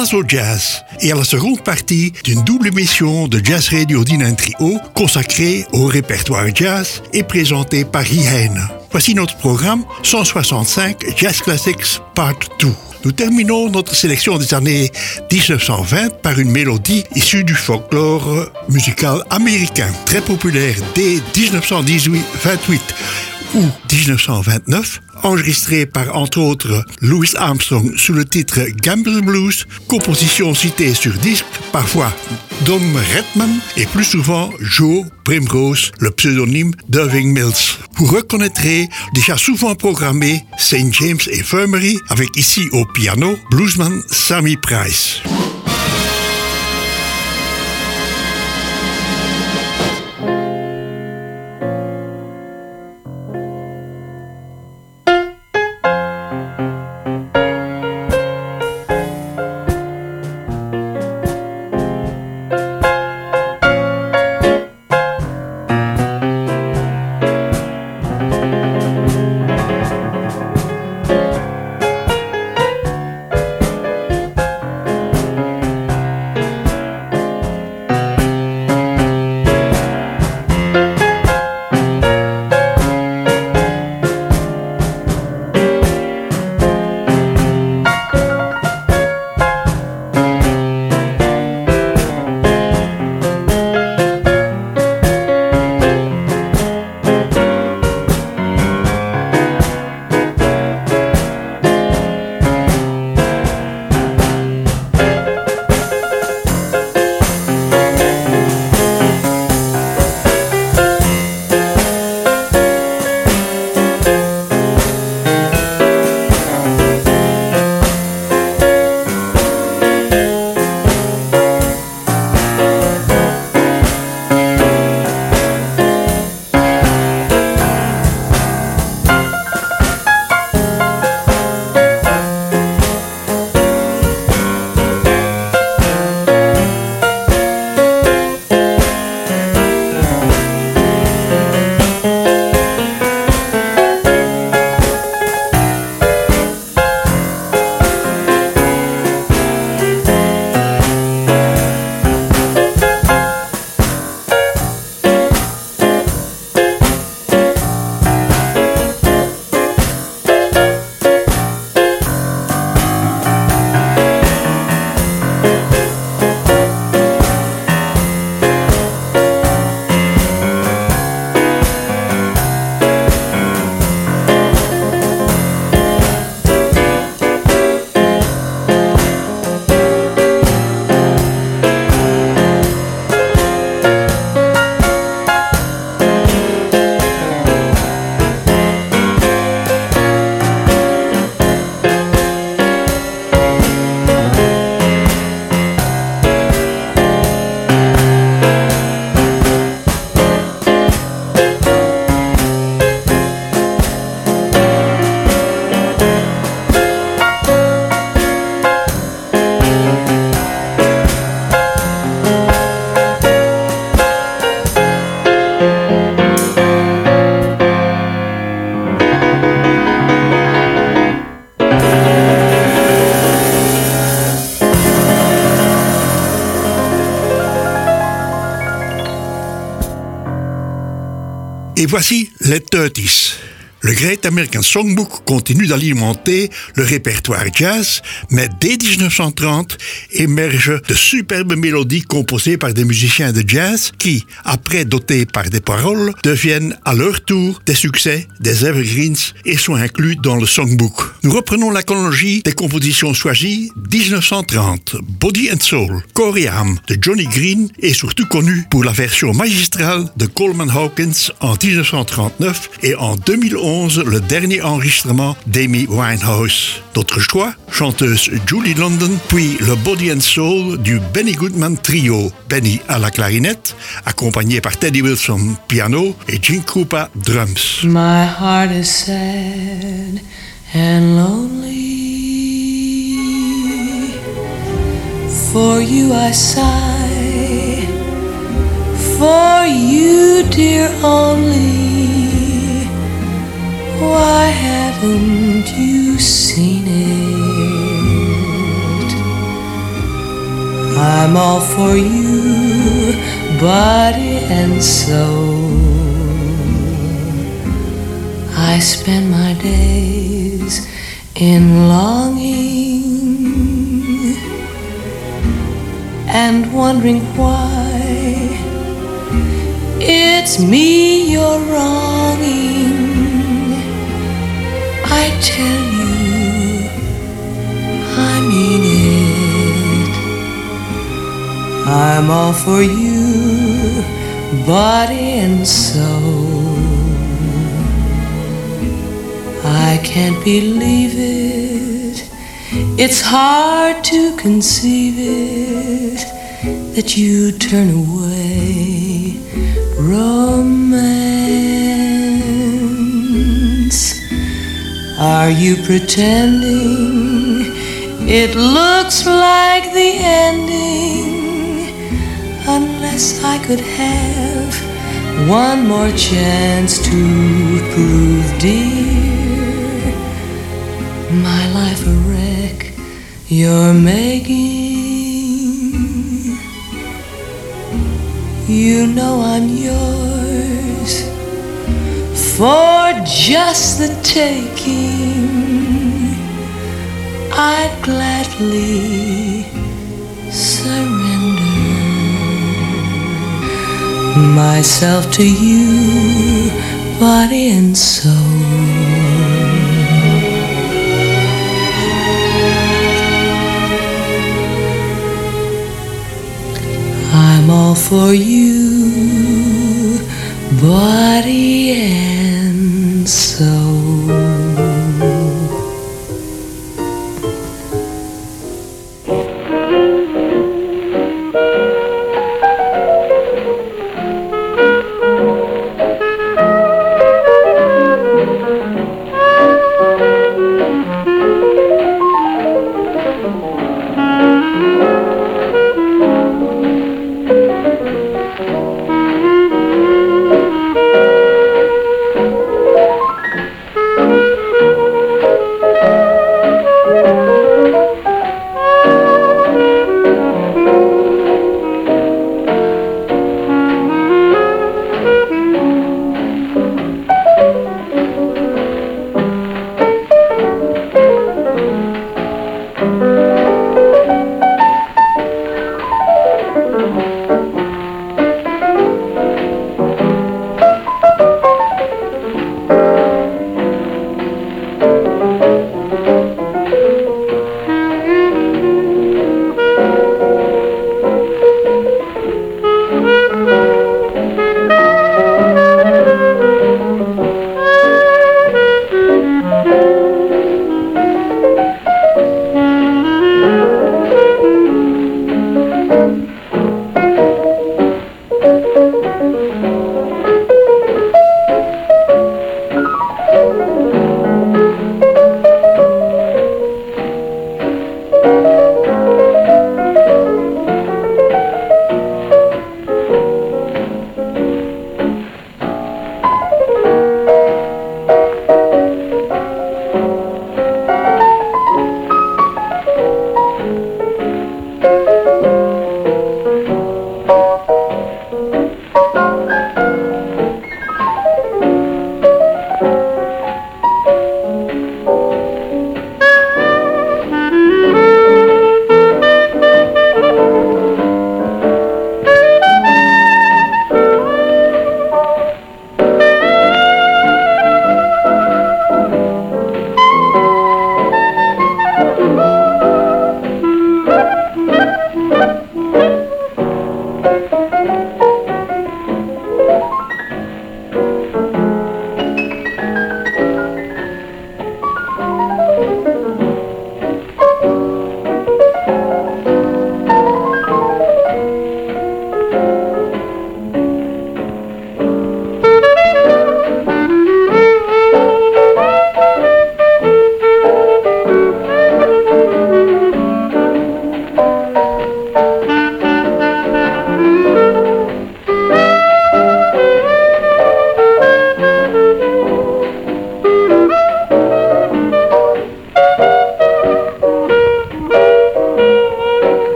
place au jazz et à la seconde partie d'une double émission de Jazz Radio Dinant Trio consacrée au répertoire jazz et présentée par Rihaine. Voici notre programme 165 Jazz Classics Part 2. Nous terminons notre sélection des années 1920 par une mélodie issue du folklore musical américain, très populaire dès 1918-28 ou 1929, enregistrée par entre autres Louis Armstrong sous le titre Gamble Blues, composition citée sur disque, parfois Don Redman et plus souvent Joe Primrose, le pseudonyme d'Irving Mills. Vous reconnaîtrez déjà souvent programmé St. James Infirmary avec ici au piano bluesman Sammy Price. Et voici les 30s. Le Great American Songbook continue d'alimenter le répertoire jazz, mais dès 1930 émergent de superbes mélodies composées par des musiciens de jazz qui, après dotés par des paroles, deviennent à leur tour des succès, des evergreens et sont inclus dans le Songbook. Nous reprenons la chronologie des compositions choisies. 1930, Body and Soul, Corey Haim de Johnny Green est surtout connu pour la version magistrale de Coleman Hawkins en 1939 et en 2011 le dernier enregistrement d'Amy Winehouse. D'autres choix, chanteuse Julie London, puis le Body and Soul du Benny Goodman Trio, Benny à la clarinette, accompagné par Teddy Wilson piano et Gene Krupa drums. My heart is sad and lonely. For you I sigh, for you dear only. Why haven't you seen it? I'm all for you, body and soul. I spend my days in longing and wondering why it's me you're wronging. I tell you, I mean it. I'm all for you, body and soul. I can't believe it. It's hard to conceive it that you turn away romance. Are you pretending it looks like the ending? Unless I could have one more chance to prove, dear, my life a wreck you're making. You know I'm yours for just the taking. I'd gladly surrender myself to you, body and soul. I'm all for you, body and soul.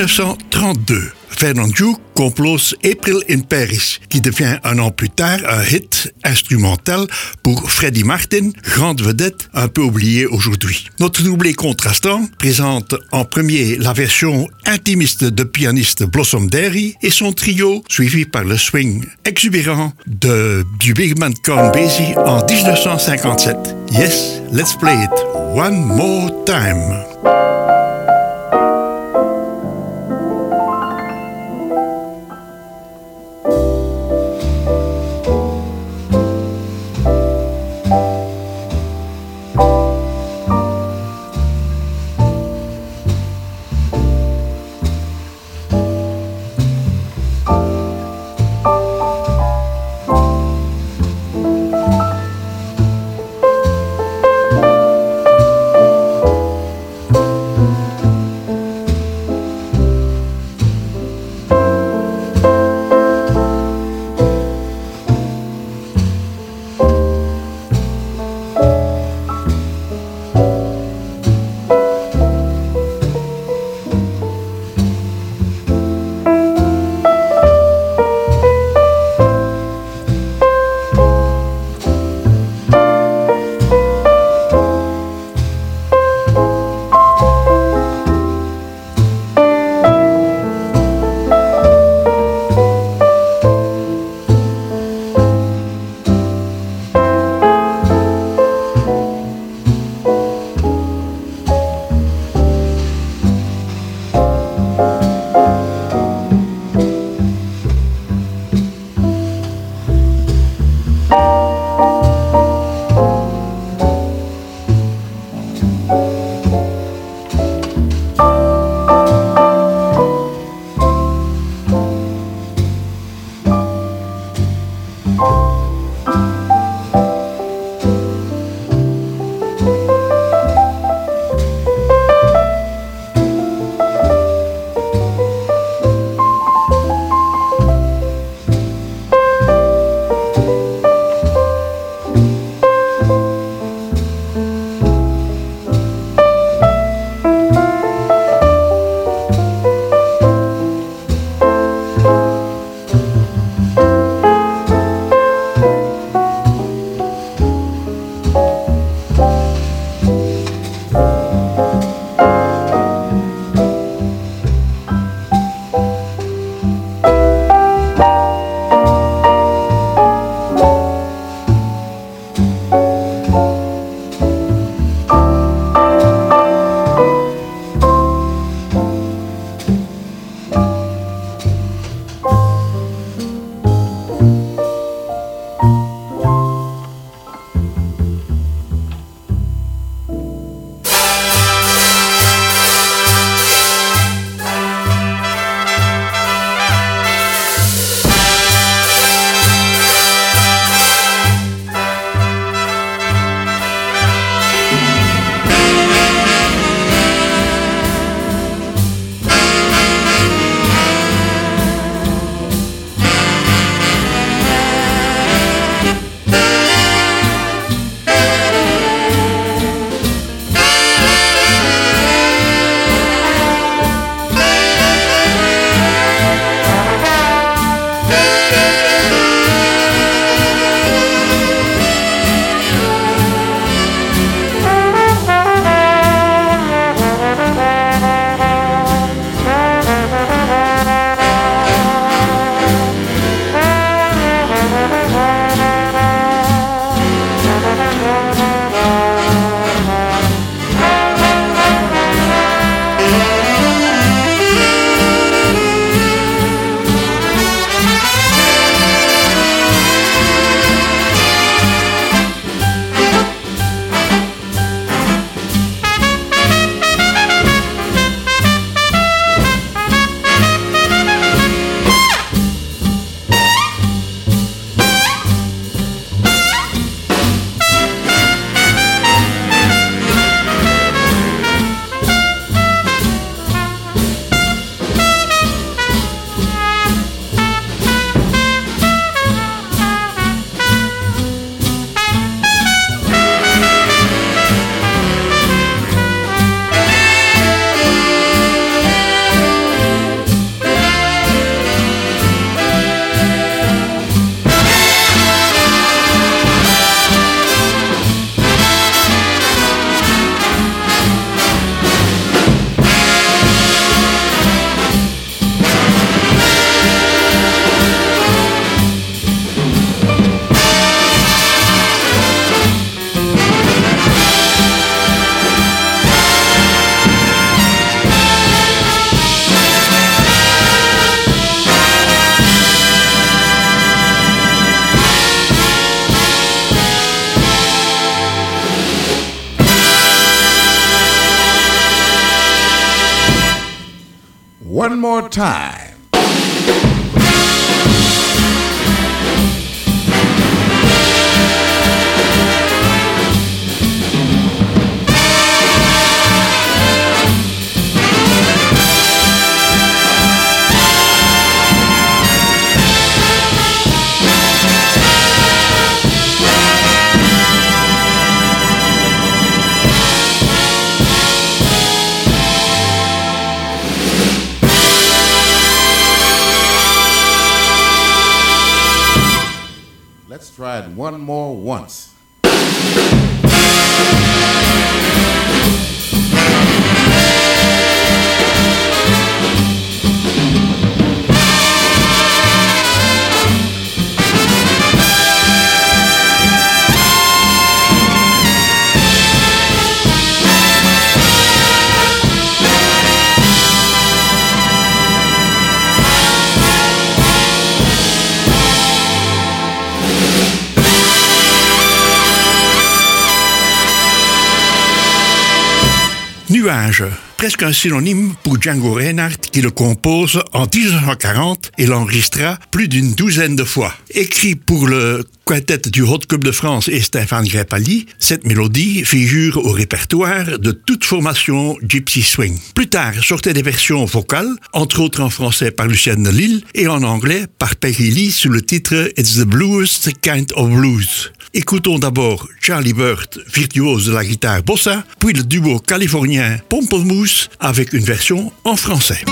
1932, Fernand Duke compose April in Paris, qui devient un an plus tard un hit instrumental pour Freddie Martin, grande vedette un peu oubliée aujourd'hui. Notre doublé contrastant présente en premier la version intimiste de pianiste Blossom Dery et son trio, suivi par le swing exubérant du big band Count Basie en 1957. Yes, let's play it one more time. one more time. Let's try it one more once. Nuage, presque un synonyme pour Django Reinhardt qui le compose en 1940 et l'enregistra plus d'une douzaine de fois. Écrit pour le quintet du Hot Club de France et Stéphane Grappelli, cette mélodie figure au répertoire de toute formation Gypsy Swing. Plus tard sortaient des versions vocales, entre autres en français par Lucienne de Lille et en anglais par Peggy Lee sous le titre It's the Bluest Kind of Blues. Écoutons d'abord Charlie Bird, virtuose de la guitare bossa, puis le duo californien Pomplamoose avec une version en français.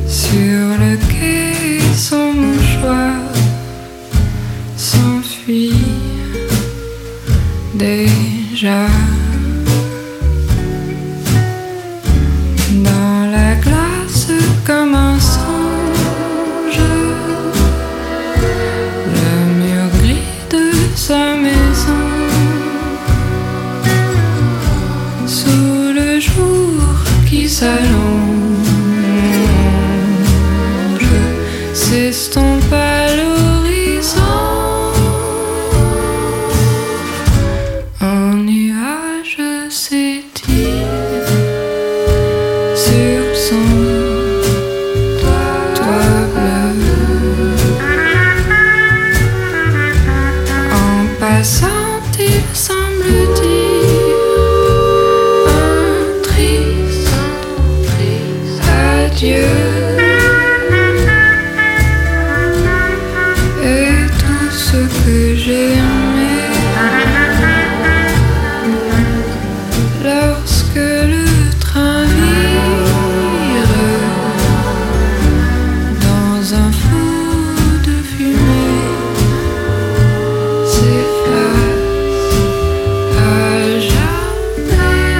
sur le quai, son mouchoir s'enfuit déjà. Dans la glace comme un songe, le mur gris de sa maison, sous le jour qui s'allonge, s'estompe à l'horizon. Un nuage s'étire sur son toit bleu. En passant, il semble dire un triste adieu. Et tout ce que j'aimais lorsque le train vire dans un flot de fumée s'efface à jamais.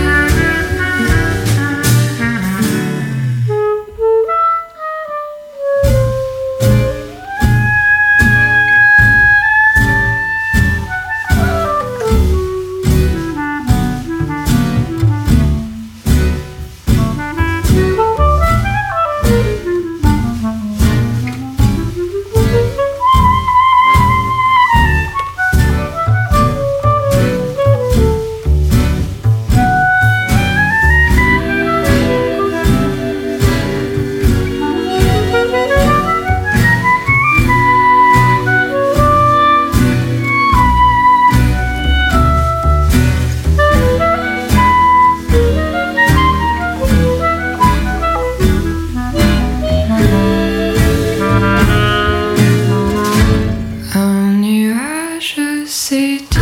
Un nuage s'étire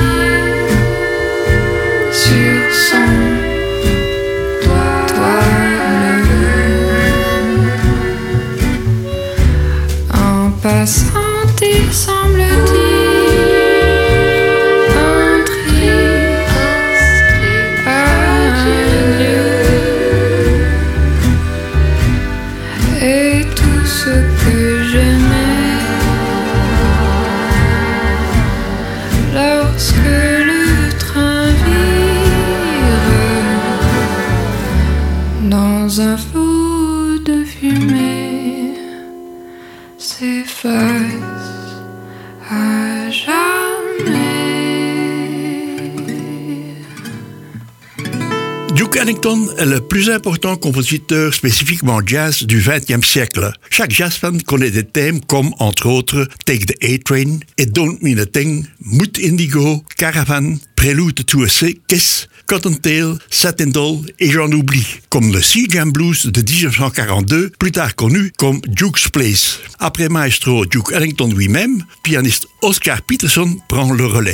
sur son toit bleu. En passant, il semble dire un triste adieu. Et tout ce que j'aimais lorsque le train vire dans un flot de fumée s'efface à jamais. Duke Ellington est le plus important compositeur spécifiquement jazz du XXe siècle. Chaque jazz fan connaît des thèmes comme, entre autres, Take the A-Train, It Don't Mean a Thing, Mood Indigo, Caravan, Prelude to a Kiss, Cottontail, Satin Doll et j'en oublie, comme le Sea Jam Blues de 1942, plus tard connu comme Duke's Place. Après maestro Duke Ellington lui-même, pianiste Oscar Peterson prend le relais.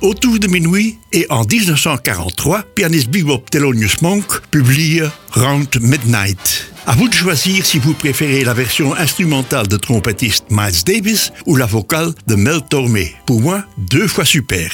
Autour de minuit et en 1943, pianiste bebop Thelonious Monk publie Round Midnight. À vous de choisir si vous préférez la version instrumentale de trompettiste Miles Davis ou la vocale de Mel Tormé. Pour moi, 2 fois super.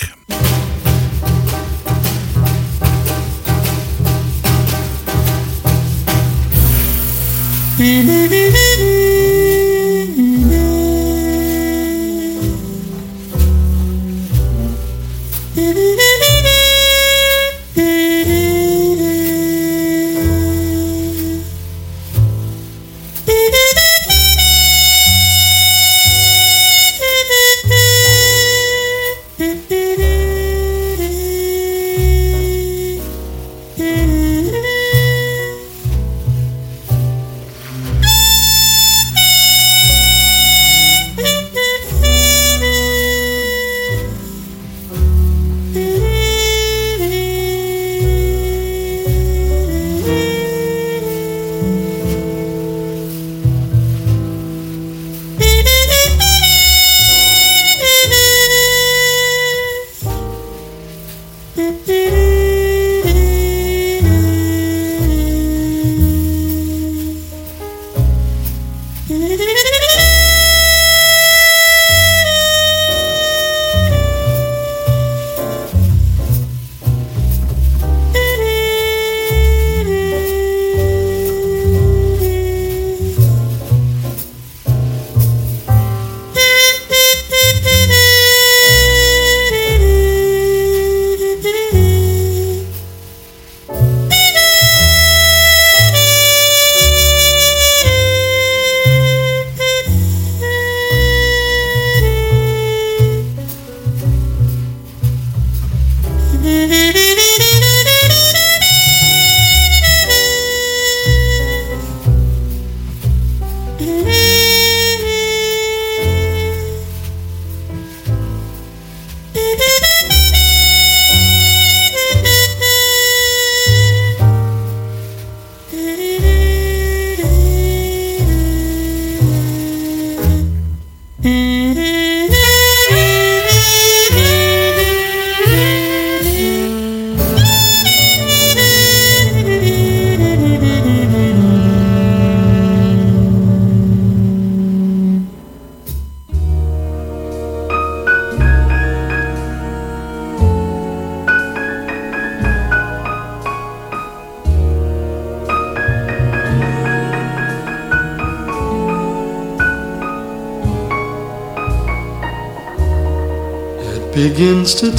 Begins to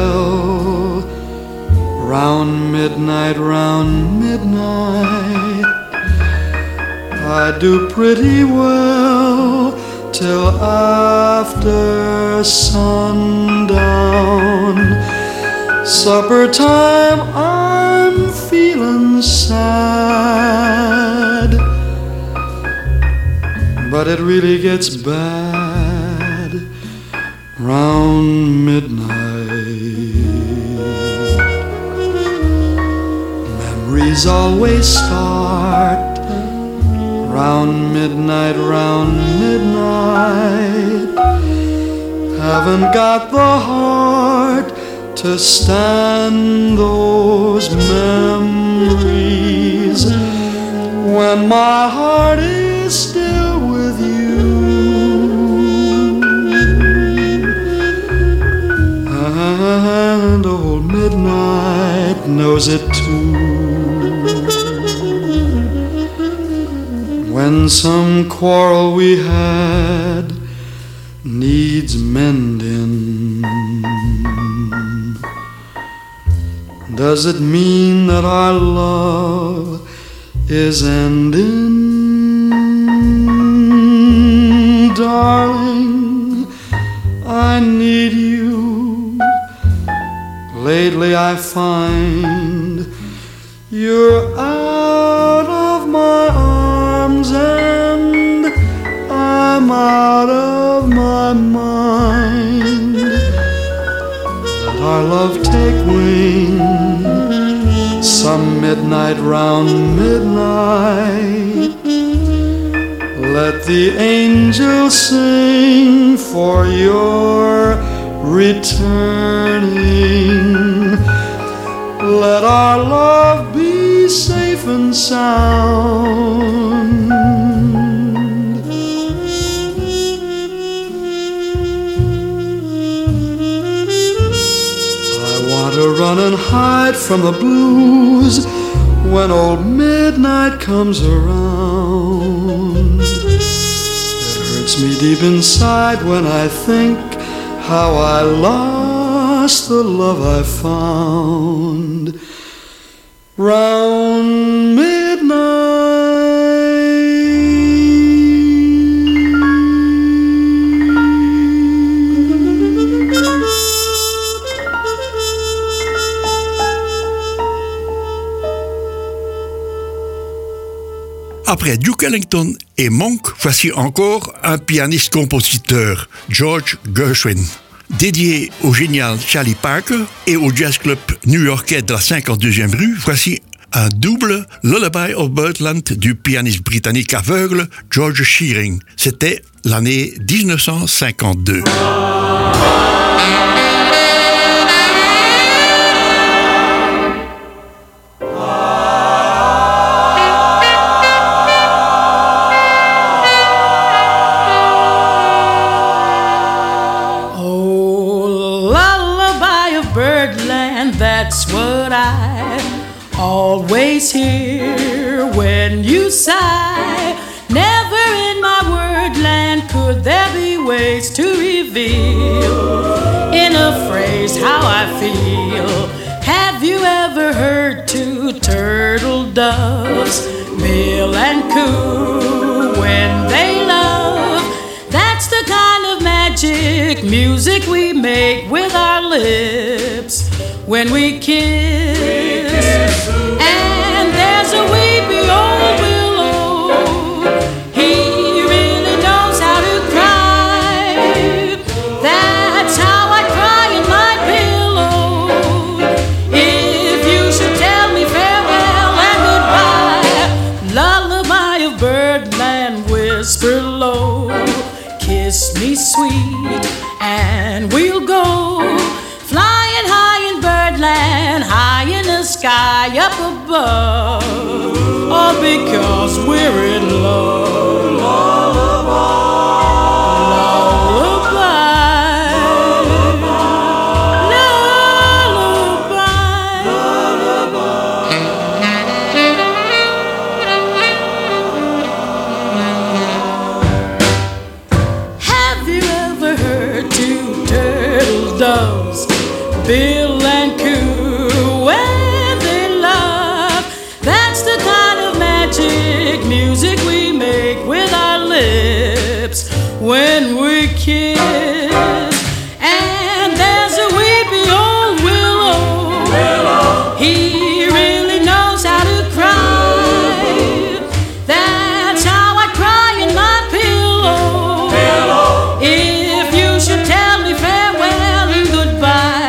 tell round midnight, I do pretty well till after sundown. Supper time, I'm feeling sad, but it really gets bad round midnight. Memories always start round midnight, haven't got the heart to stand those memories when my heart is still with you. And old midnight knows it too. When some quarrel we had needs mending, does it mean that our love is ending? Darling, I need you. Lately I find you're out of my arms and I'm out of my mind. Let our love take wing some midnight round midnight. Let the angels sing for your returning. Let our love be safe and sound. I want to run and hide from the blues when old midnight comes around. It hurts me deep inside when I think how I lost the love I found round midnight. Après Duke Ellington et Monk, voici encore un pianiste-compositeur, George Gershwin. Dédié au génial Charlie Parker et au jazz club new-yorkais de la 52e rue, voici un double Lullaby of Birdland du pianiste britannique aveugle George Shearing. C'était l'année 1952. That's what I always hear when you sigh. Never in my wordland could there be ways to reveal in a phrase how I feel. Have you ever heard two turtle doves bill and coo when they love? That's the kind of magic music we make with our lips when we kiss. And there's a weepy old willow, he really knows how to cry. That's how I cry in my pillow. If you should tell me farewell and goodbye, lullaby of birdland, whisper low, kiss me sweet and we'll go flying high in birdland, high in the sky up above, all because we're in love. Have you ever heard two turtle doves bill and coo when they love? That's the kind of magic music we make with our lips when we kiss. And there's a weepy old willow, he really knows how to cry. That's how I cry in my pillow. If you should tell me farewell and goodbye,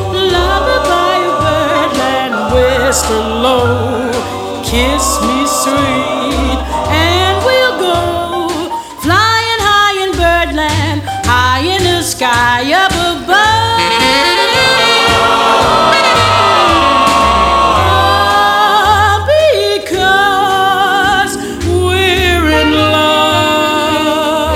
whisper low, kiss me sweet, and we'll go flying high in birdland, high in the sky up above. Because we're in love.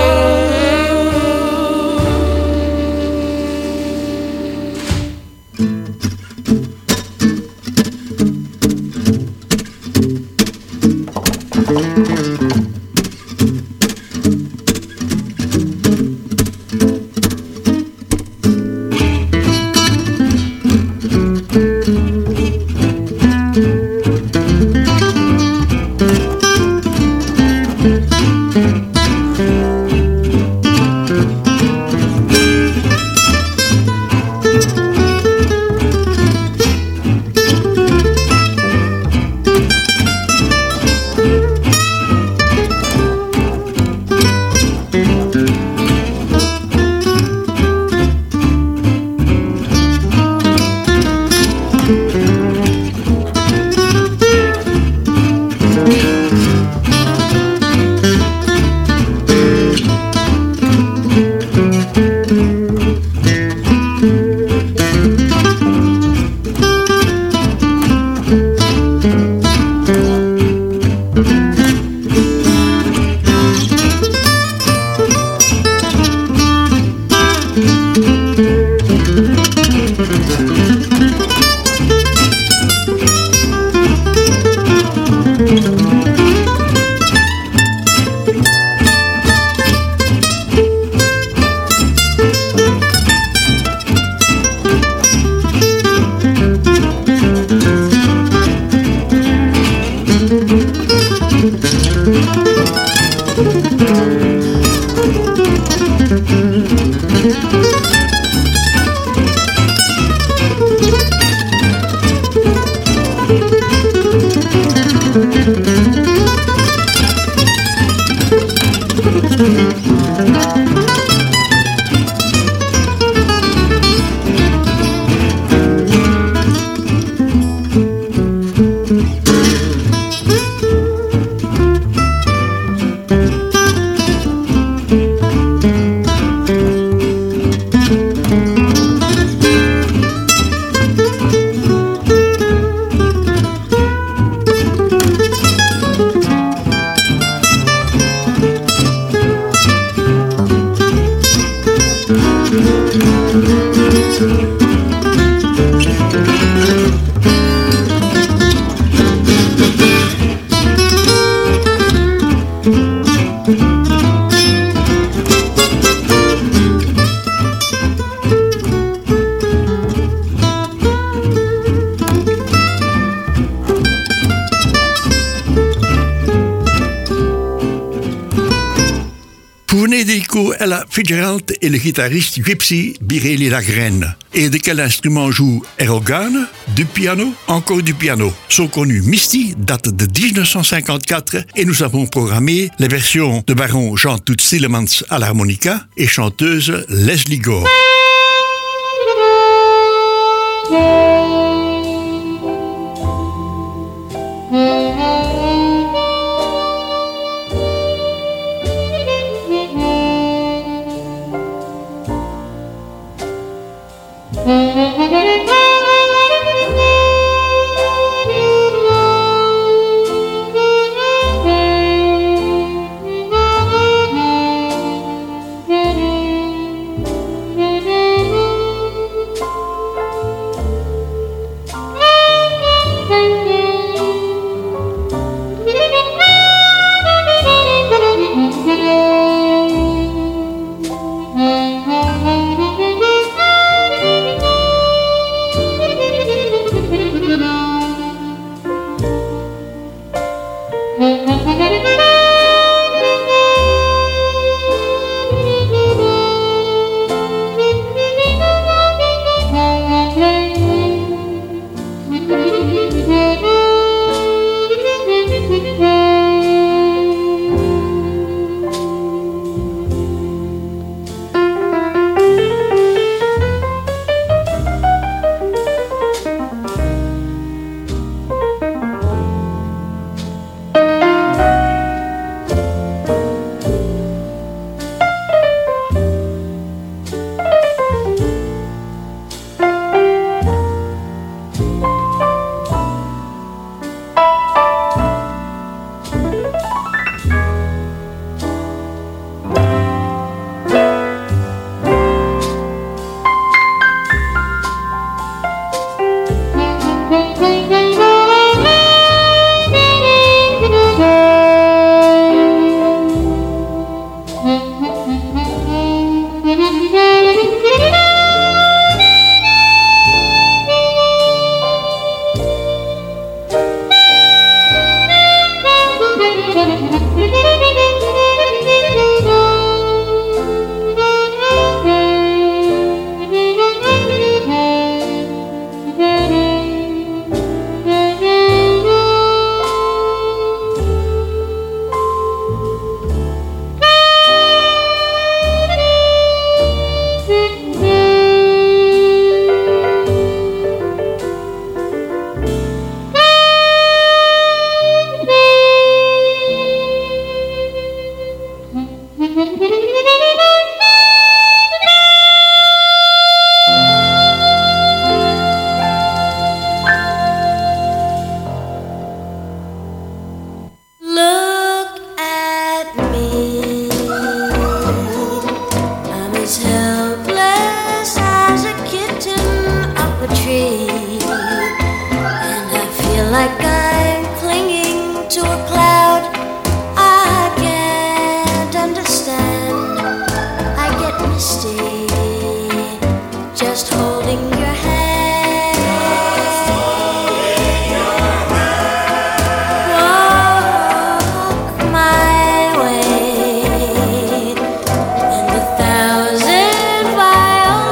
Ella Fitzgerald et le guitariste Gypsy Birelli-Lagrène. Et de quel instrument joue Erogane? Du piano, encore du piano. Son connu Misty date de 1954 et nous avons programmé les versions de baron Jean Toots Thielemans à l'harmonica et chanteuse Leslie Gore.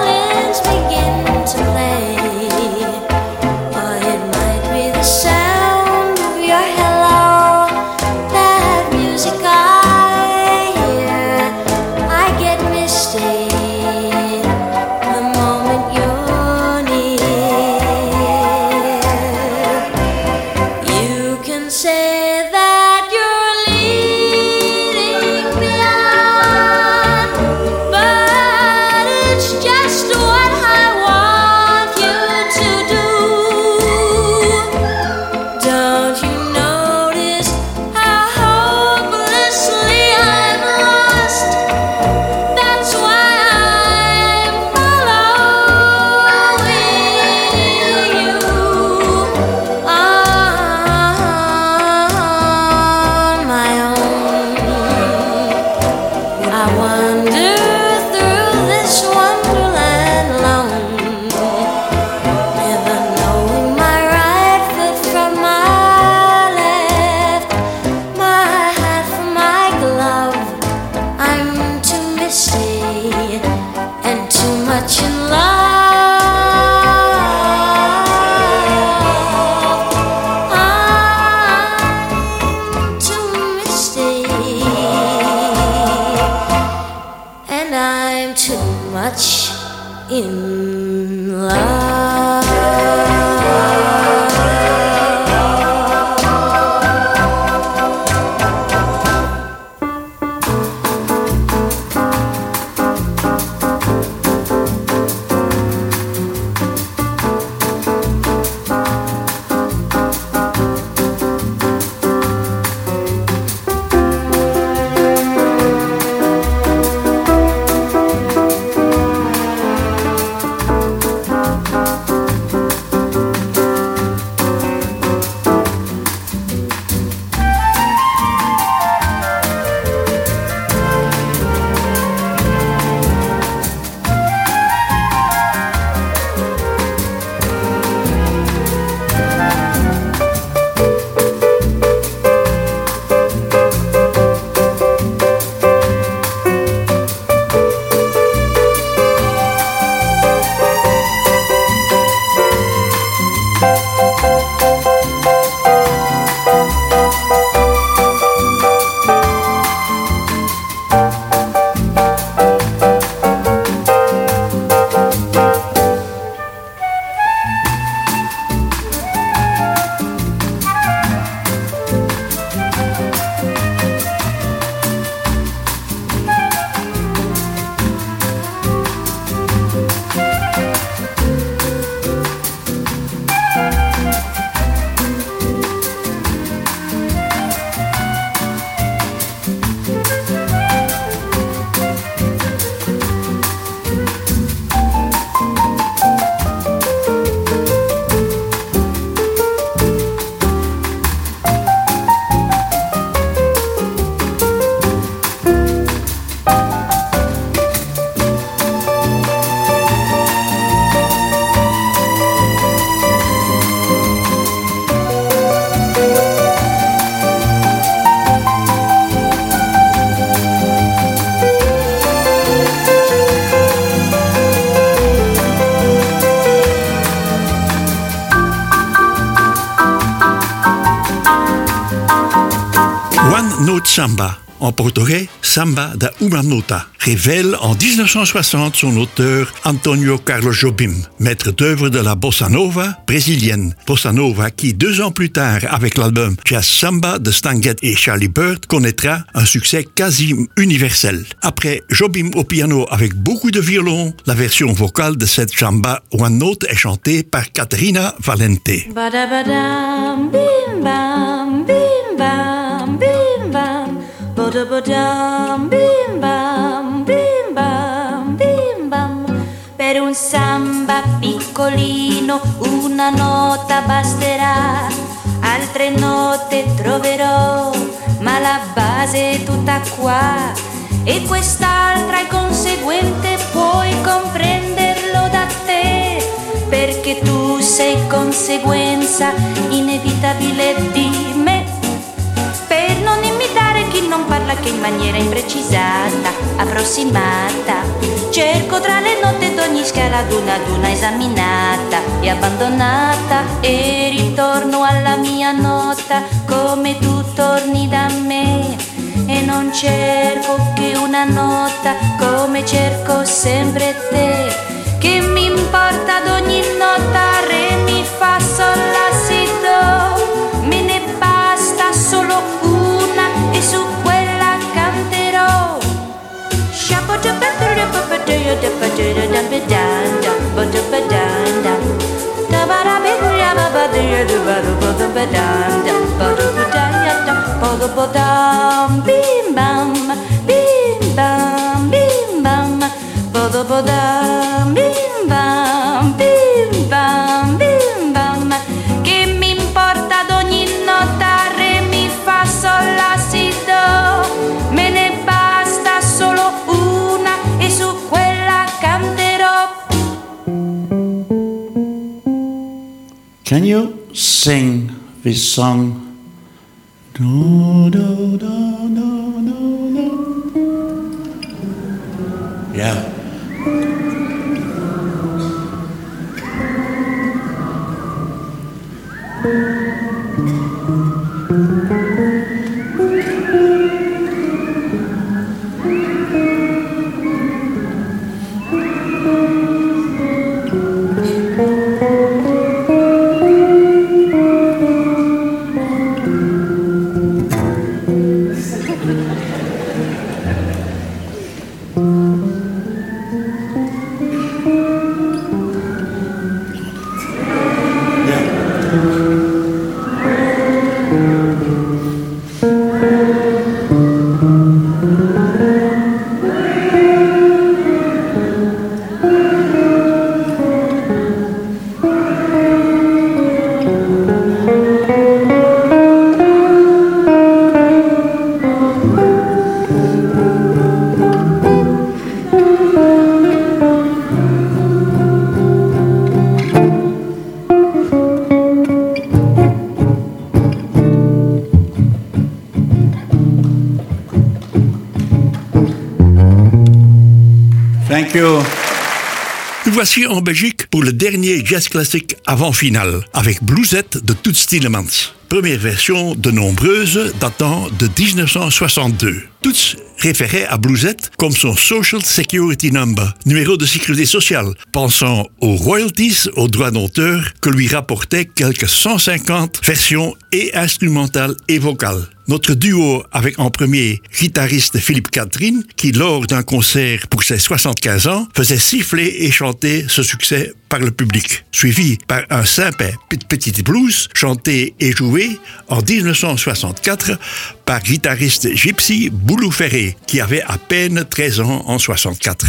Sound too much in love. One Note Samba, en portugais Samba da Uma Nota, révèle en 1960 son auteur Antonio Carlos Jobim, maître d'œuvre de la bossa nova brésilienne. Bossa nova qui, 2 ans plus tard, avec l'album Jazz Samba de Stan Getz et Charlie Byrd, connaîtra un succès quasi universel. Après Jobim au piano avec beaucoup de violon, la version vocale de cette samba One Note est chantée par Caterina Valente. Ba-da-ba-dam, bim-bam, bim-bam, bim-bam. Ba-da-ba-dam, bim-bam, bim-bam, bim-bam. Per un samba piccolino una nota basterà, altre note troverò, ma la base è tutta qua. E quest'altra è conseguente, puoi comprenderlo da te, perché tu sei conseguenza inevitabile di me. Per non imitare chi non parla che in maniera imprecisata, approssimata, cerco tra le note d'ogni scala ad una esaminata e abbandonata, e ritorno alla mia nota come tu torni da me. E non cerco che una nota come cerco sempre te. Che mi importa ad ogni nota, re, mi, fa, sol, la, si, do. Me ne basta solo una e su quella canterò. Bim bam, bim bam, bim bam, bodobodam, bim bam, bim bam, bim bam. Che mi importa ad ogni nota, re, mi, fa, sol, la, si, do. Me ne basta solo una e su quella canterò. Can you sing this song? Do, do, do, do, do, do. Yeah. Thank you. Nous voici en Belgique pour le dernier jazz classique avant finale, avec Bluesette de Toots Thielemans. Première version de nombreuses datant de 1962. Toots référait à Bluesette comme son Social Security Number, numéro de sécurité sociale, pensant aux royalties, aux droits d'auteur que lui rapportaient quelques 150 versions et instrumentales et vocales. Notre duo avec en premier guitariste Philippe Catherine, qui lors d'un concert pour ses 75 ans faisait siffler et chanter ce succès par le public, suivi par un simple petit blues chanté et joué en 1964 par guitariste Gypsy Boulou Ferré, qui avait à peine 13 ans en 64.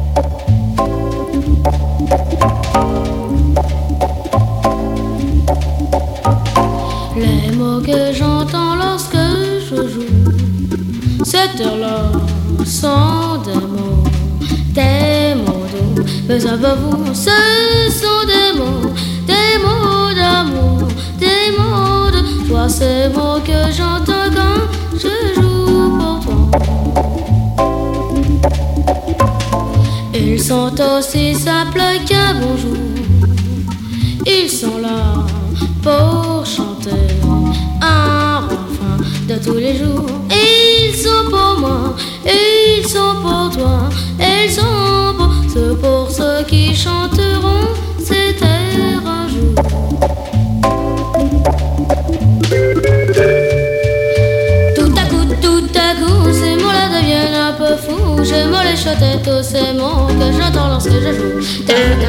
Les mots que j'entends lorsque je joue, cette heure-là sont des mots doux. Mais ça va vous, ce sont des mots d'amour, des mots de joie. Ces mots que j'entends quand je joue pour toi. Ils sont aussi simples qu'un bonjour. Ils sont là pour chanter un refrain de tous les jours. Ils sont pour moi, ils sont pour toi, ils sont pour ceux qui chanteront ces airs un jour. Tout à coup, ces mots-là deviennent un peu fous. Je me les chantais tous ces mots que j'entends lorsque je joue.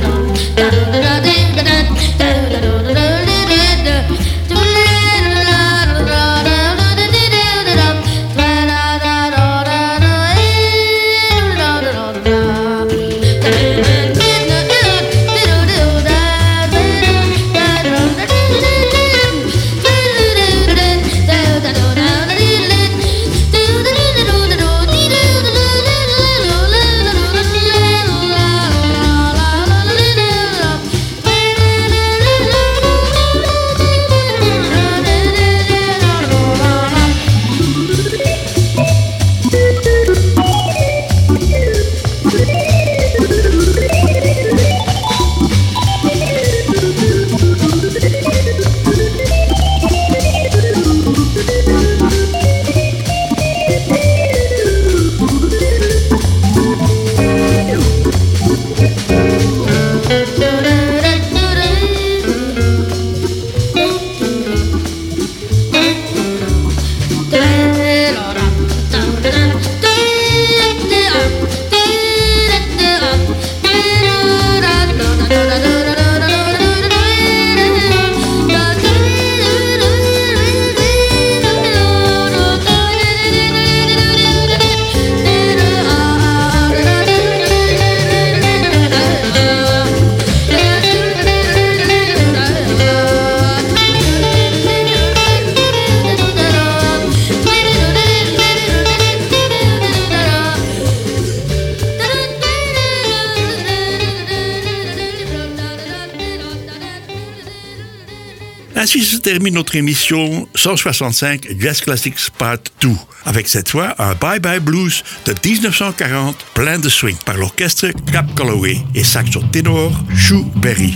Ainsi se termine notre émission 165 Jazz Classics Part 2, avec cette fois un Bye Bye Blues de 1940 plein de swing par l'orchestre Cap Calloway et saxo ténor Shue Berry.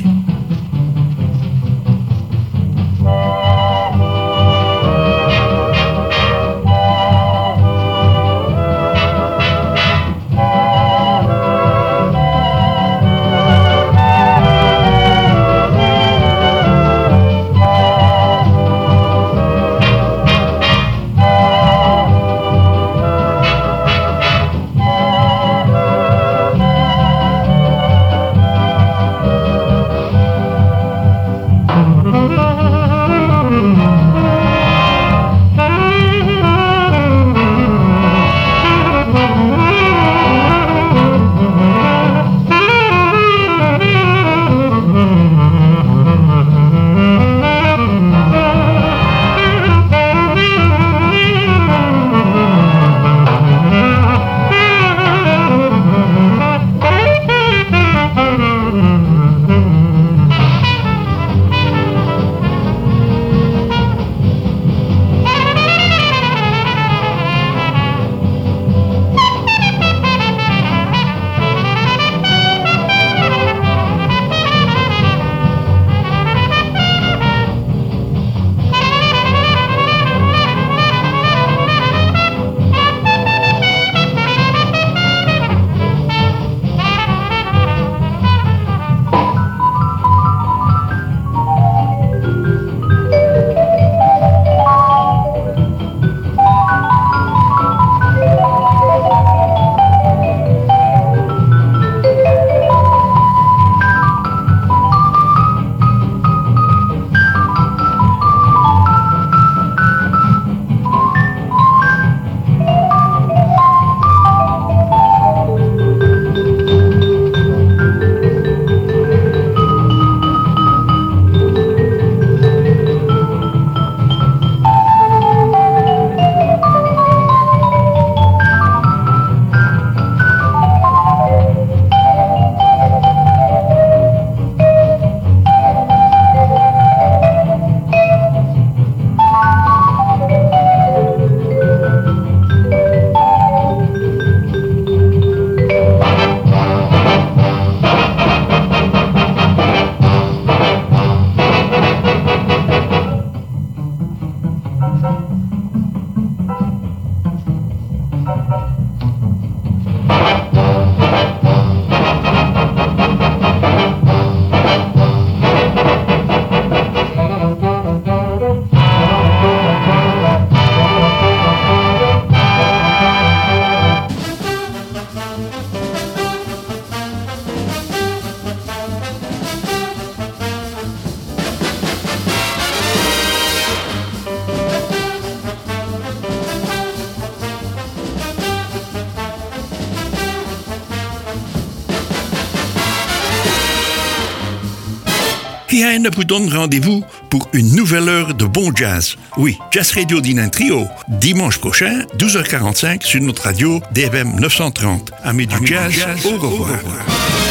Heine vous donne rendez-vous pour une nouvelle heure de bon jazz. Oui, Jazz Radio Dîner Trio, dimanche prochain, 12h45 sur notre radio DFM 930. Amis du jazz, au revoir.